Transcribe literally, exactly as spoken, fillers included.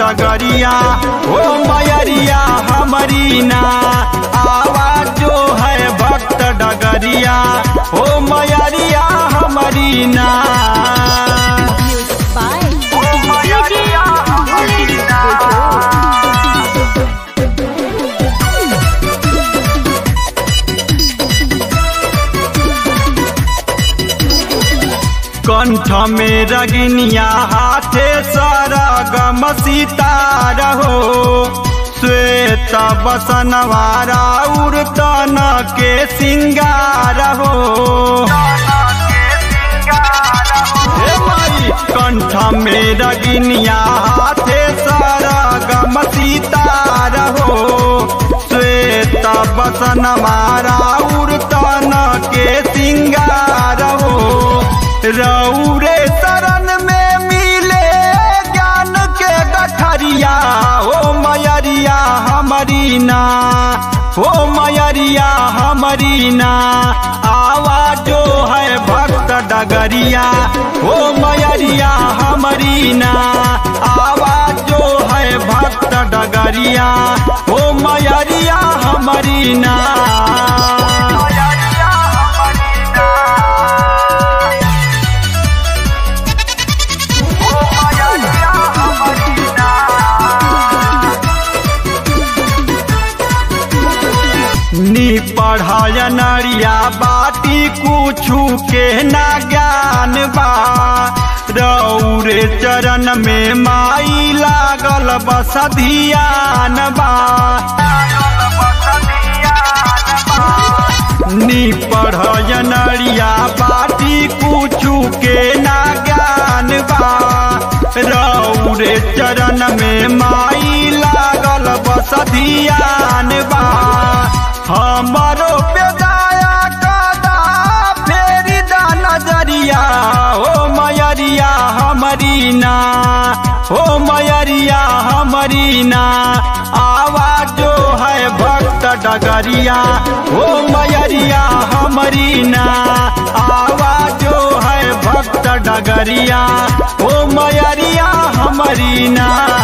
डगरिया ओ मयरिया हमारी ना। आवाज जो है भक्त डगरिया ओ मयरिया हमारी ना। कंठ में रगनिया हाथे सरगम सितार हो। श्वेत बसनवारा उर्तन के सिंगार हो। कंठ में रगनिया हाथे सरगम सितार हो। श्वेत बसनवारा उर्तन के सिंगार हो। रौरे शरण में मिले ज्ञान के गठरिया ओ मयरिया हमारी ना। ओ मयरिया हमारी ना। आवाज जो है भक्त डगरिया ओ मयरिया हमारी ना। आवाज जो है भक्त डगरिया ओ मयरिया हमारी ना। नी पढ़ाया नरिया बाटी कुछु के ना ज्ञान बा। रौरे चरण में माई लागल बस धियान बा। नी पढ़ाया नरिया बाटी कुछु के ना ज्ञान बा। रौरे चरण में माई लागल बस धियान बा। हमारो बेदाया कदा फेरी दा नजरिया ओ मयरिया हमारी ना। ओ मयरिया हमारी ना। आवाज जो है भक्त डगरिया ओ मयरिया हमारी ना। आवाज जो है भक्त डगरिया ओ मयरिया हमारी ना।